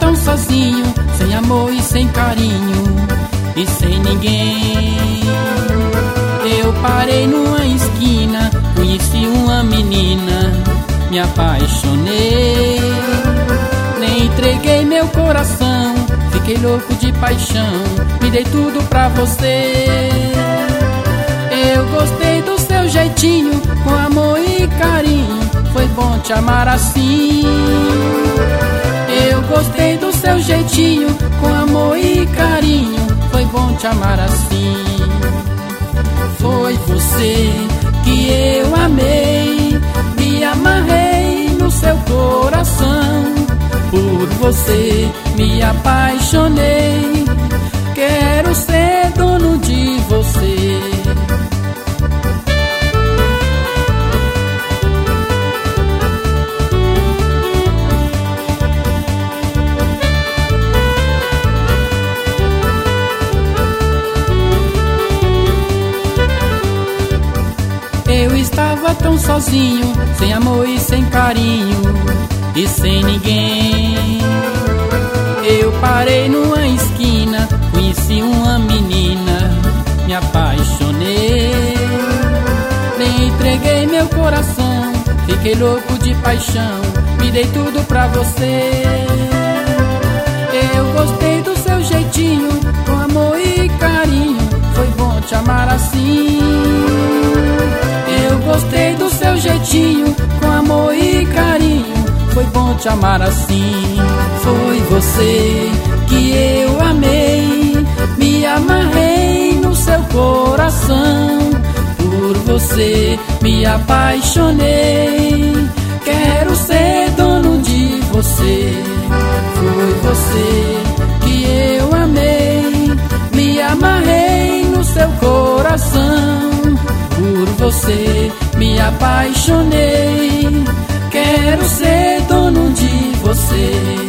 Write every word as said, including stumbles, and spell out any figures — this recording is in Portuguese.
tão sozinho, sem amor e sem carinho, e sem ninguém. Eu parei numa esquina, conheci uma menina, me apaixonei. Nem entreguei meu coração, fiquei louco de paixão, me dei tudo pra você. Eu gostei do seu jeitinho, com amor e carinho, foi bom te amar assim. Eu gostei do seu jeitinho, com amor e carinho, foi bom te amar assim. Foi você que eu amei, me amarrei no seu coração. Por você me apaixonei, quero ser dono de você. Eu estava tão sozinho, sem amor e sem carinho, e sem ninguém. Eu parei numa esquina, conheci uma menina, me apaixonei. Nem entreguei meu coração, fiquei louco de paixão, me dei tudo pra você. Eu gostei do seu jeitinho, com amor e carinho, foi bom te amar assim. Eu gostei do seu jeitinho, com amor e carinho, foi bom te amar assim. Foi você que eu amei, me amarrei no seu coração. Por você me apaixonei, quero ser dono de você. Foi você que eu amei, me amarrei no seu coração. Por você me apaixonei, quero ser dono de você.